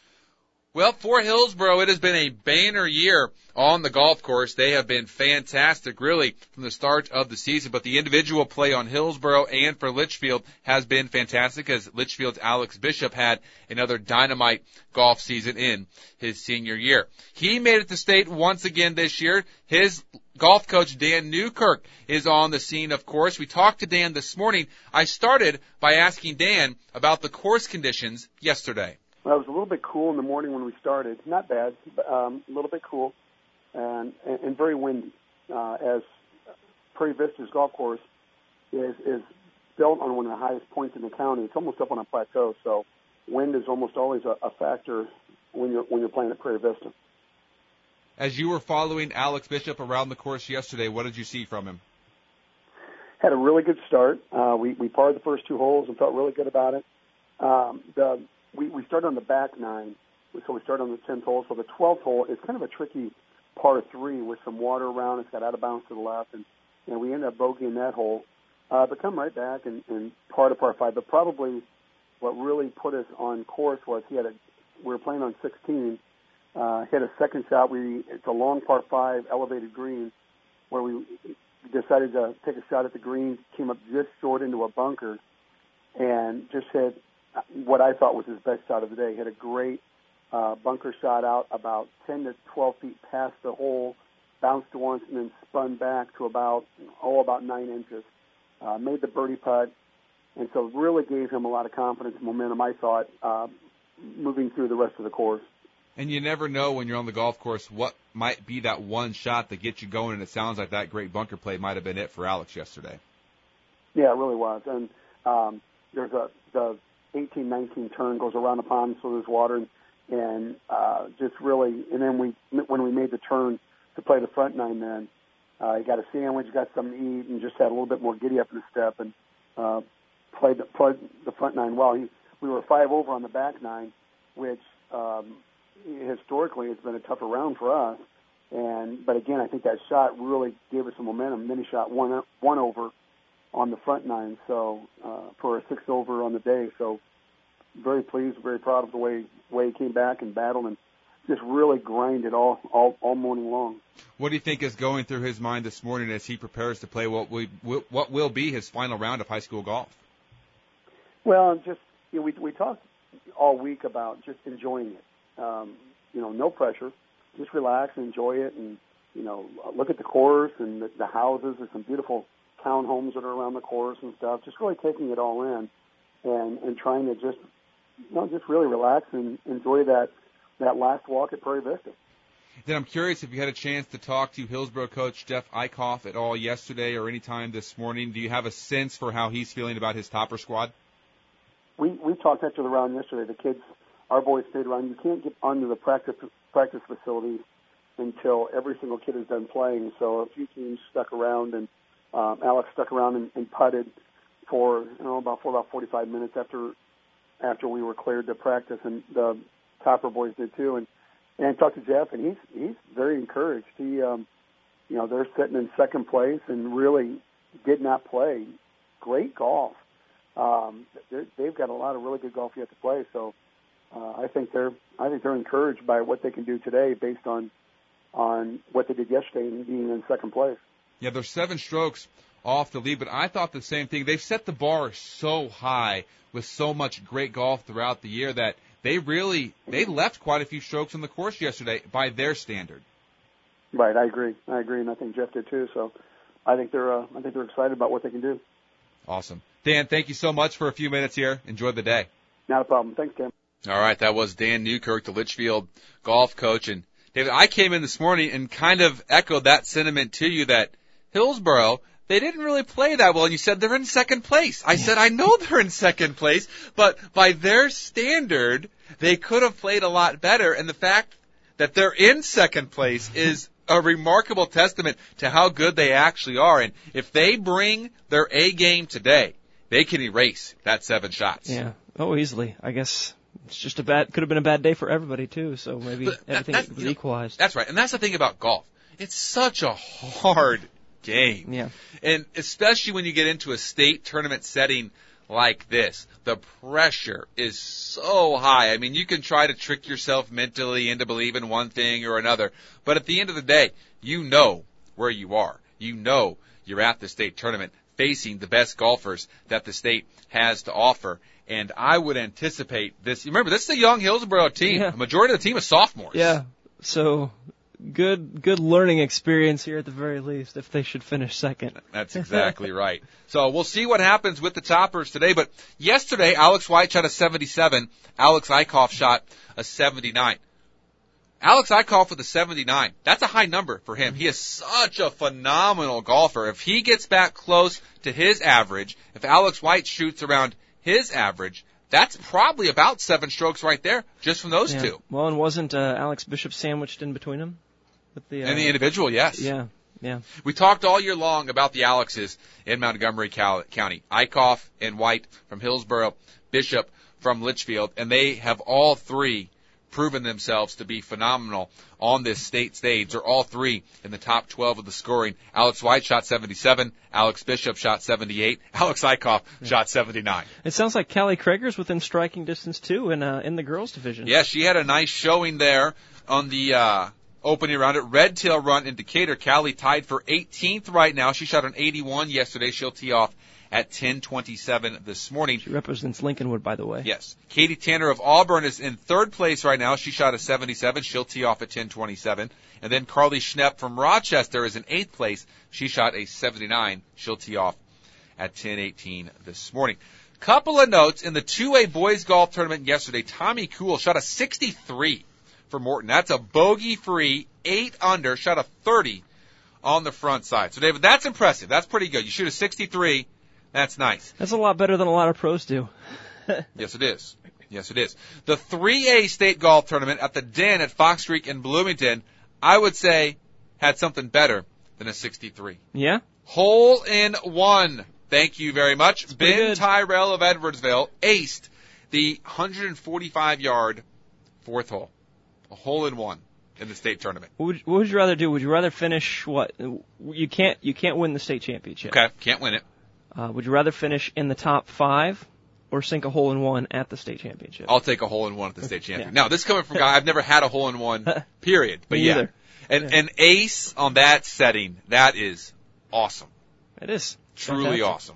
Well, for Hillsboro, it has been a banner year on the golf course. They have been fantastic, really, from the start of the season. But the individual play on Hillsboro and for Litchfield has been fantastic, as Litchfield's Alex Bishop had another dynamite golf season in his senior year. He made it to state once again this year. His golf coach, Dan Newkirk, is on the scene, of course. We talked to Dan this morning. I started by asking Dan about the course conditions yesterday. Well, it was a little bit cool in the morning when we started. Not bad, but um, a little bit cool and, and, and very windy. Uh, as Prairie Vista's golf course is, is built on one of the highest points in the county. It's almost up on a plateau, so wind is almost always a, a factor when you're when you're playing at Prairie Vista. As you were following Alex Bishop around the course yesterday, what did you see from him? Had a really good start. Uh, we we parred the first two holes and felt really good about it. Um, the we we started on the back nine, so we started on the tenth hole. So the twelfth hole is kind of a tricky par three with some water around. It's got out of bounds to the left, and and we ended up bogeying that hole. Uh, but come right back and, and par to par five. But probably what really put us on course was he had a. We were playing on sixteen. Uh, hit a second shot. We it's a long par five elevated green where we decided to take a shot at the green. Came up just short into a bunker, and just hit what I thought was his best shot of the day. Hit a great uh, bunker shot out about ten to twelve feet past the hole, bounced once and then spun back to about oh about nine inches. Uh, made the birdie putt, and so really gave him a lot of confidence and momentum. I thought uh, moving through the rest of the course. And you never know when you're on the golf course what might be that one shot that gets you going, and it sounds like that great bunker play might have been it for Alex yesterday. Yeah, it really was. And um, there's a the eighteen nineteen turn goes around the pond, so there's water, and, and uh, just really. And then we when we made the turn to play the front nine, then uh, he got a sandwich, got something to eat, and just had a little bit more giddy up in the step, and uh, played the, played the front nine well. He, we were five over on the back nine, which. Um, historically it's been a tougher round for us, and but again I think that shot really gave us some momentum. Then he shot one one over on the front nine, so uh, for a six over on the day. So very pleased, very proud of the way way he came back and battled and just really grinded all all, all morning long. What do you think is going through his mind this morning as he prepares to play what we what will be his final round of high school golf? Well, just you know, we we talked all week about just enjoying it. Um, you know, no pressure, just relax and enjoy it, and you know, look at the course and the, the houses. There's some beautiful townhomes that are around the course and stuff. Just really taking it all in, and and trying to just, you know, just really relax and enjoy that that last walk at Prairie Vista. Then I'm curious if you had a chance to talk to Hillsborough coach Jeff Eichhoff at all yesterday or any time this morning. Do you have a sense for how he's feeling about his topper squad? We we talked after the round yesterday. The kids. Our boys stayed around. You can't get onto the practice practice facilities until every single kid is done playing. So a few teams stuck around, and um, Alex stuck around and, and putted for you know about for about forty-five minutes after after we were cleared to practice, and the Topper boys did too. And and talked to Jeff, and he's he's very encouraged. He um, you know they're sitting in second place and really did not play great golf. Um, they've got a lot of really good golf yet to play. So. Uh, I think they're I think they're encouraged by what they can do today based on on what they did yesterday and being in second place. Yeah, they're seven strokes off the lead, but I thought the same thing. They've set the bar so high with so much great golf throughout the year that they really they left quite a few strokes on the course yesterday by their standard. Right, I agree. I agree, and I think Jeff did too. So I think they're uh, I think they're excited about what they can do. Awesome, Dan. Thank you so much for a few minutes here. Enjoy the day. Not a problem. Thanks, Tim. All right, that was Dan Newkirk, the Litchfield golf coach. And, David, I came in this morning and kind of echoed that sentiment to you that Hillsborough, they didn't really play that well. And you said they're in second place. I said, I know they're in second place, but by their standard, they could have played a lot better. And the fact that they're in second place is a remarkable testament to how good they actually are. And if they bring their A game today, they can erase that seven shots. Yeah. Oh, easily. I guess. It's just a bad, could have been a bad day for everybody too, so maybe but everything that, was you know, equalized. That's right, and that's the thing about golf. It's such a hard game. Yeah. And especially when you get into a state tournament setting like this, the pressure is so high. I mean, you can try to trick yourself mentally into believing one thing or another, but at the end of the day, you know where you are. You know you're at the state tournament facing the best golfers that the state has to offer. And I would anticipate this. Remember, this is a young Hillsborough team. Yeah. The majority of the team is sophomores. Yeah. So good, good learning experience here at the very least if they should finish second. That's exactly right. So we'll see what happens with the toppers today. But yesterday, Alex White shot a seventy-seven. Alex Eichhoff shot a seventy-nine. Alex Eichhoff with a seventy-nine. That's a high number for him. He is such a phenomenal golfer. If he gets back close to his average, if Alex White shoots around his average, That's probably about seven strokes right there, just from those yeah. two. Well, and wasn't uh, Alex Bishop sandwiched in between them? With the, uh, and the individual, yes. Yeah, yeah. We talked all year long about the Alexes in Montgomery County. Eichhoff and White from Hillsborough, Bishop from Litchfield, and they have all three proven themselves to be phenomenal on this state stage. They're all three in the top twelve of the scoring. Alex White shot seventy-seven. Alex Bishop shot seventy-eight. Alex Eichhoff yeah. shot seventy-nine. It sounds like Callie Krager's within striking distance, too, in uh, in the girls' division. Yeah, she had a nice showing there on the uh opening round at Red Tail Run in Decatur. Callie tied for eighteenth right now. She shot an eighty-one yesterday. She'll tee off at ten twenty-seven this morning. She represents Lincolnwood, by the way. Yes. Katie Tanner of Auburn is in third place right now. She shot a seventy-seven. She'll tee off at ten twenty-seven. And then Carly Schnepp from Rochester is in eighth place. She shot a seventy-nine. She'll tee off at ten eighteen this morning. Couple of notes. In the two A boys golf tournament yesterday, Tommy Kuhl shot a sixty-three for Morton. That's a bogey-free, eight under, shot a thirty on the front side. So, David, that's impressive. That's pretty good. You shoot a sixty-three. That's nice. That's a lot better than a lot of pros do. Yes, it is. Yes, it is. The three A state golf tournament at the Den at Fox Creek in Bloomington, I would say, had something better than a sixty-three. Yeah? Hole in one. Thank you very much. That's Ben Tyrell of Edwardsville aced the one forty-five yard fourth hole. A hole in one in the state tournament. What would, what would you rather do? Would you rather finish what? You can't, you can't win the state championship. Okay, can't win it. Uh, would you rather finish in the top five or sink a hole in one at the state championship? I'll take a hole in one at the state championship. Yeah. Now, this is coming from a guy, I've never had a hole in one, period. But Me yeah. either. And, yeah. An ace on that setting, that is awesome. It is. Truly Fantastic. awesome.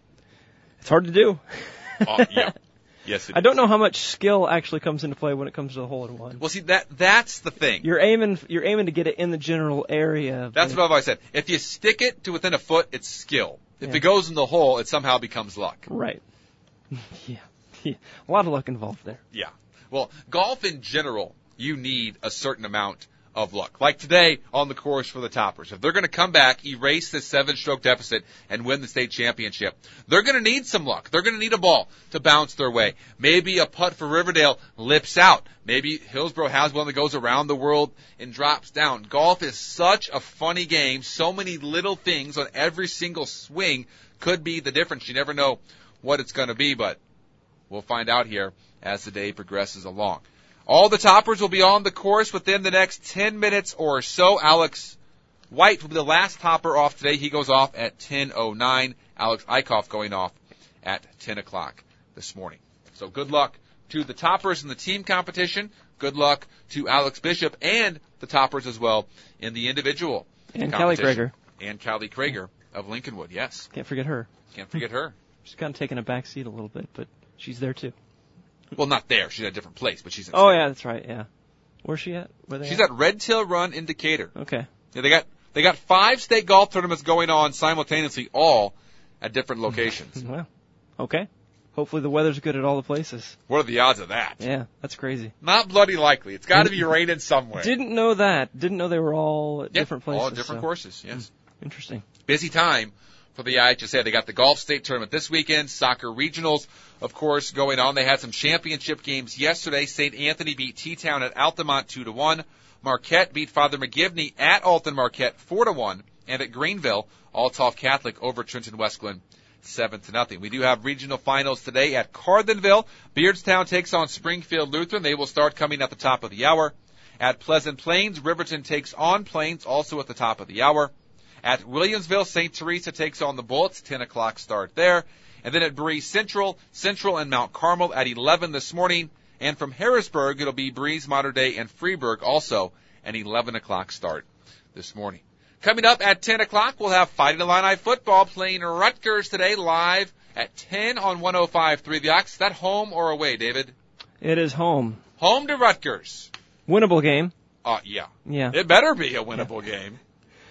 It's hard to do. uh, yeah. Yes, it I don't is. know how much skill actually comes into play when it comes to the hole in one. Well, see, that that's the thing. You're aiming, you're aiming to get it in the general area. That's what I've always said. If you stick it to within a foot, it's skill. If Yeah. it goes in the hole, it somehow becomes luck. Right. yeah. yeah. A lot of luck involved there. Yeah. Well, golf in general, you need a certain amount of luck. Like today on the course for the Toppers. If they're going to come back, erase this seven-stroke deficit, and win the state championship, they're going to need some luck. They're going to need a ball to bounce their way. Maybe a putt for Riverdale lips out. Maybe Hillsborough has one that goes around the world and drops down. Golf is such a funny game. So many little things on every single swing could be the difference. You never know what it's going to be, but we'll find out here as the day progresses along. All the toppers will be on the course within the next ten minutes or so. Alex White will be the last topper off today. He goes off at ten oh nine. Alex Eichhoff going off at ten o'clock this morning. So good luck to the toppers in the team competition. Good luck to Alex Bishop and the toppers as well in the individual And Callie Krager. And Callie Krager of Lincolnwood, yes. Can't forget her. Can't forget her. She's kind of taking a back seat a little bit, but she's there too. Well, not there. She's at a different place, but she's in Oh, state. yeah, that's right, yeah. Where's she at? Where they She's at? at Red Tail Run in Decatur. Okay. Yeah, they got they got five state golf tournaments going on simultaneously, all at different locations. Well, okay. Hopefully the weather's good at all the places. What are the odds of that? Yeah, that's crazy. Not bloody likely. It's got to be raining somewhere. Didn't know that. Didn't know they were all at yeah, different places. all at different so. courses, yes. Interesting. Busy time for the I H S A. They got the golf state tournament this weekend, soccer regionals, of course, going on. They had some championship games yesterday. Saint Anthony beat T-Town at Altamont two to one. Marquette beat Father McGivney at Alton Marquette four to one. And at Greenville, Althoff Catholic over Trenton Westglen seven to nothing. We do have regional finals today at Carlinville. Beardstown takes on Springfield Lutheran. They will start coming at the top of the hour. At Pleasant Plains, Riverton takes on Plains, also at the top of the hour. At Williamsville, Saint Teresa takes on the Bullets, ten o'clock start there. And then at Breeze Central, Central and Mount Carmel at eleven this morning. And from Harrisburg, it'll be Breeze, Mater Dei, and Freeburg, also an eleven o'clock start this morning. Coming up at ten o'clock, we'll have Fighting Illini football playing Rutgers today live at ten on one oh five point three The Ox. Is that home or away, David? It is home. Home to Rutgers. Winnable game. Uh, yeah. Yeah. It better be a winnable yeah. game.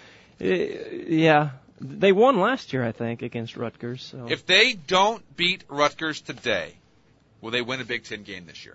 Uh, yeah. They won last year, I think, against Rutgers. So. If they don't beat Rutgers today, will they win a Big Ten game this year?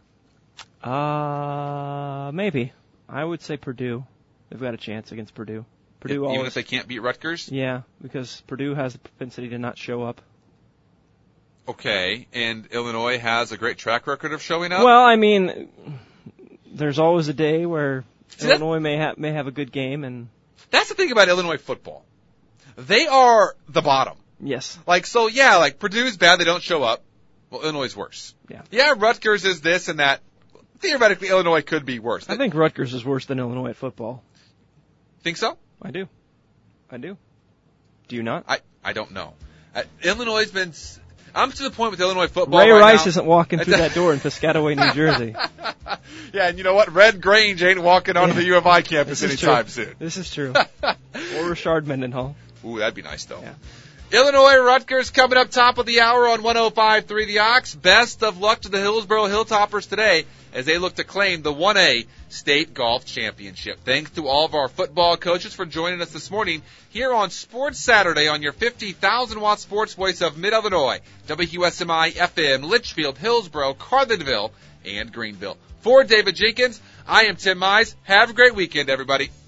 Uh, maybe. I would say Purdue. They've got a chance against Purdue. Purdue if, always, even if they can't beat Rutgers? Yeah, because Purdue has the propensity to not show up. Okay, and Illinois has a great track record of showing up? Well, I mean, there's always a day where See, that- Illinois may have may have a good game, and That's the thing about Illinois football. They are the bottom. yes, Like, so yeah, like Purdue's bad, they don't show up. Well, Illinois is worse. Yeah. Yeah, Rutgers is this and that. Theoretically, Illinois could be worse. I think Rutgers is worse than Illinois at football. Think so? I do. I do. Do you not? I, I don't know. Uh, Illinois has been, s- I'm to the point with Illinois football Ray right Rice now. isn't walking through that door in Piscataway, New Jersey. Yeah, and you know what? Red Grange ain't walking onto Yeah. the U of I campus This is anytime true. soon. This is true. Or Richard Mendenhall. Ooh, that'd be nice though. Yeah. Illinois Rutgers coming up top of the hour on one oh five point three The Ox. Best of luck to the Hillsboro Hilltoppers today as they look to claim the one A State Golf Championship. Thanks to all of our football coaches for joining us this morning here on Sports Saturday on your fifty thousand watt sports voice of Mid-Illinois, W S M I F M, Litchfield, Hillsboro, Carlinville, and Greenville. For David Jenkins, I am Tim Mize. Have a great weekend, everybody.